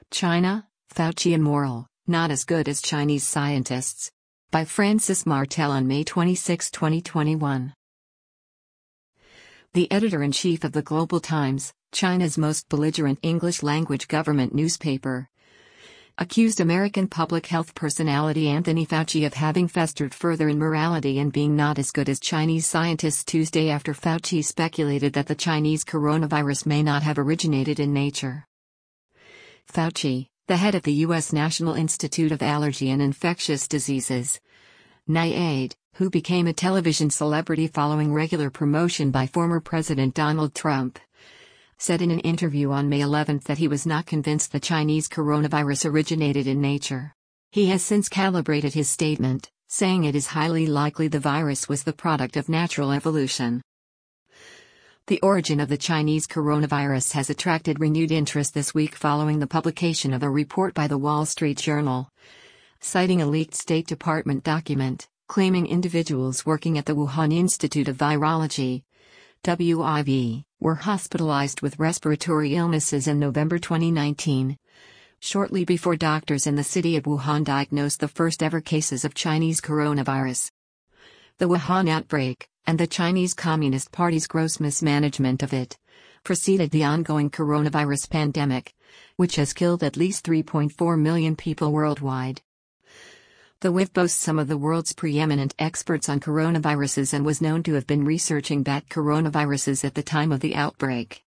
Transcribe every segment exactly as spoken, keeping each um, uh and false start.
China, Fauci immoral, not as good as Chinese scientists. By Francis Martel on May twenty-sixth, twenty twenty-one. The editor-in-chief of the Global Times, China's most belligerent English-language government newspaper, accused American public health personality Anthony Fauci of having festered further in morality and being not as good as Chinese scientists Tuesday after Fauci speculated that the Chinese coronavirus may not have originated in nature. Fauci, the head of the U S National Institute of Allergy and Infectious Diseases, NIAID, who became a television celebrity following regular promotion by former President Donald Trump, said in an interview on May eleventh that he was not convinced the Chinese coronavirus originated in nature. He has since calibrated his statement, saying it is highly likely the virus was the product of natural evolution. The origin of the Chinese coronavirus has attracted renewed interest this week following the publication of a report by the Wall Street Journal, citing a leaked State Department document, claiming individuals working at the Wuhan Institute of Virology, W I V, were hospitalized with respiratory illnesses in November twenty nineteen, shortly before doctors in the city of Wuhan diagnosed the first ever cases of Chinese coronavirus. The Wuhan outbreak, and the Chinese Communist Party's gross mismanagement of it, preceded the ongoing coronavirus pandemic, which has killed at least three point four million people worldwide. The W I V boasts some of the world's preeminent experts on coronaviruses and was known to have been researching bat coronaviruses at the time of the outbreak.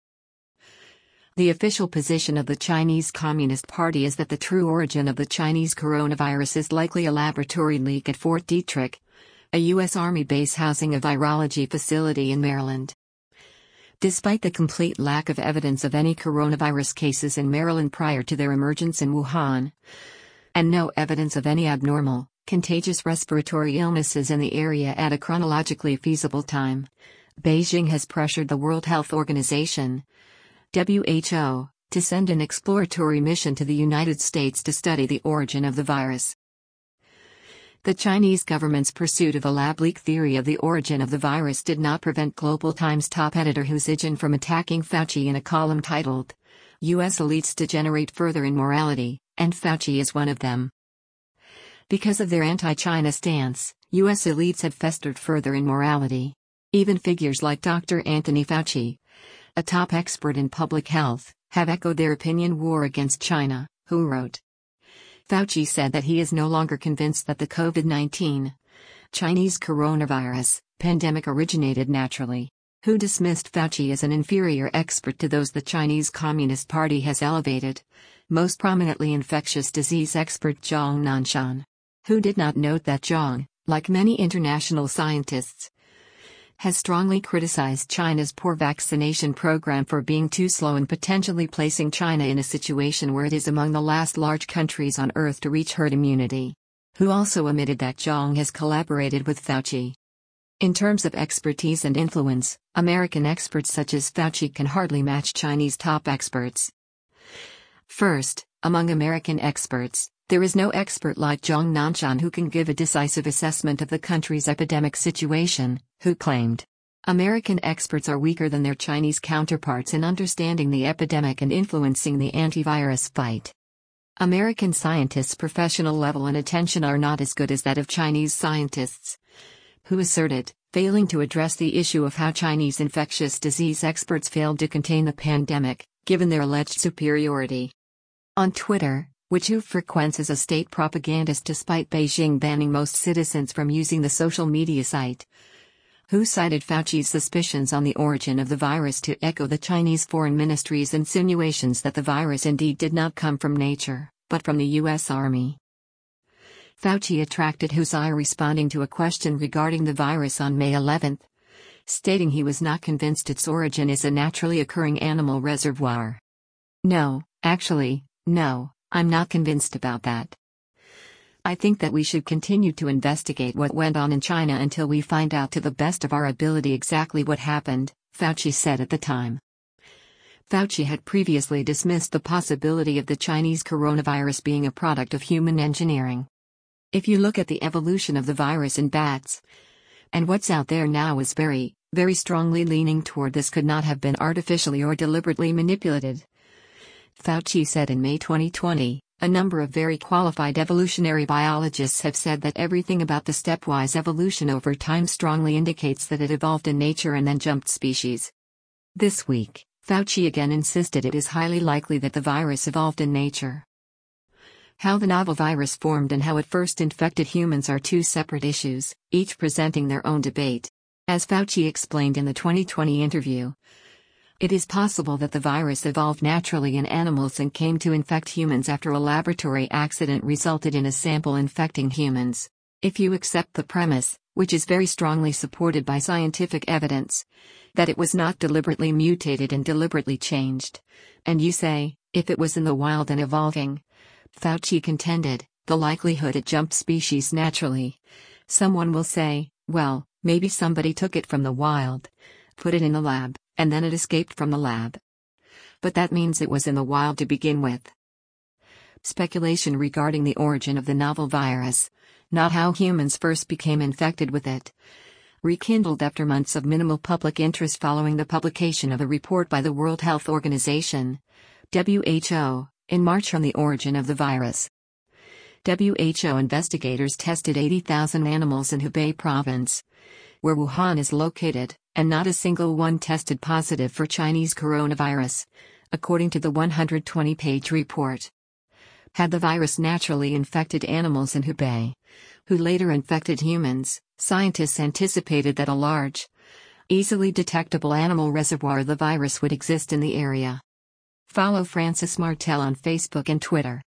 The official position of the Chinese Communist Party is that the true origin of the Chinese coronavirus is likely a laboratory leak at Fort Detrick, a U S Army base housing a virology facility in Maryland. Despite the complete lack of evidence of any coronavirus cases in Maryland prior to their emergence in Wuhan, and no evidence of any abnormal, contagious respiratory illnesses in the area at a chronologically feasible time, Beijing has pressured the World Health Organization, W H O, to send an exploratory mission to the United States to study the origin of the virus. The Chinese government's pursuit of a lab leak theory of the origin of the virus did not prevent Global Times top editor Hu Zijin from attacking Fauci in a column titled, U S Elites Degenerate Further in Morality, and Fauci is one of them. Because of their anti-China stance, U S elites have festered further in morality. Even figures like Doctor Anthony Fauci, a top expert in public health, have echoed their opinion war against China, Hu wrote. Fauci said that he is no longer convinced that the COVID nineteen Chinese coronavirus pandemic originated naturally. Hu dismissed Fauci as an inferior expert to those the Chinese Communist Party has elevated, most prominently infectious disease expert Zhong Nanshan. Hu did not note that Zhong, like many international scientists, has strongly criticized China's poor vaccination program for being too slow and potentially placing China in a situation where it is among the last large countries on Earth to reach herd immunity. Hu also admitted that Zhong has collaborated with Fauci. In terms of expertise and influence, American experts such as Fauci can hardly match Chinese top experts. First, among American experts, there is no expert like Zhong Nanshan who can give a decisive assessment of the country's epidemic situation, Hu claimed. American experts are weaker than their Chinese counterparts in understanding the epidemic and influencing the antivirus fight. American scientists' professional level and attention are not as good as that of Chinese scientists, Hu asserted, failing to address the issue of how Chinese infectious disease experts failed to contain the pandemic, given their alleged superiority. On Twitter, which Hu frequents as a state propagandist despite Beijing banning most citizens from using the social media site, Hu cited Fauci's suspicions on the origin of the virus to echo the Chinese Foreign Ministry's insinuations that the virus indeed did not come from nature, but from the U S Army. Fauci attracted Hu's eye responding to a question regarding the virus on May eleventh, stating he was not convinced its origin is a naturally occurring animal reservoir. No, actually, no, I'm not convinced about that. I think that we should continue to investigate what went on in China until we find out to the best of our ability exactly what happened, Fauci said at the time. Fauci had previously dismissed the possibility of the Chinese coronavirus being a product of human engineering. If you look at the evolution of the virus in bats, and what's out there now is very, very strongly leaning toward this could not have been artificially or deliberately manipulated. Fauci said in May twenty twenty, a number of very qualified evolutionary biologists have said that everything about the stepwise evolution over time strongly indicates that it evolved in nature and then jumped species. This week, Fauci again insisted it is highly likely that the virus evolved in nature. How the novel virus formed and how it first infected humans are two separate issues, each presenting their own debate. As Fauci explained in the twenty twenty interview, it is possible that the virus evolved naturally in animals and came to infect humans after a laboratory accident resulted in a sample infecting humans. If you accept the premise, which is very strongly supported by scientific evidence, that it was not deliberately mutated and deliberately changed, and you say, if it was in the wild and evolving, Fauci contended, the likelihood it jumped species naturally. Someone will say, well, maybe somebody took it from the wild, put it in the lab, and then it escaped from the lab. But that means it was in the wild to begin with. Speculation regarding the origin of the novel virus, not how humans first became infected with it, rekindled after months of minimal public interest following the publication of a report by the World Health Organization, W H O, in March on the origin of the virus. W H O investigators tested eighty thousand animals in Hubei province, where Wuhan is located, and not a single one tested positive for Chinese coronavirus, according to the one hundred twenty page report. Had the virus naturally infected animals in Hubei, who later infected humans, scientists anticipated that a large, easily detectable animal reservoir of the virus would exist in the area. Follow Francis Martel on Facebook and Twitter.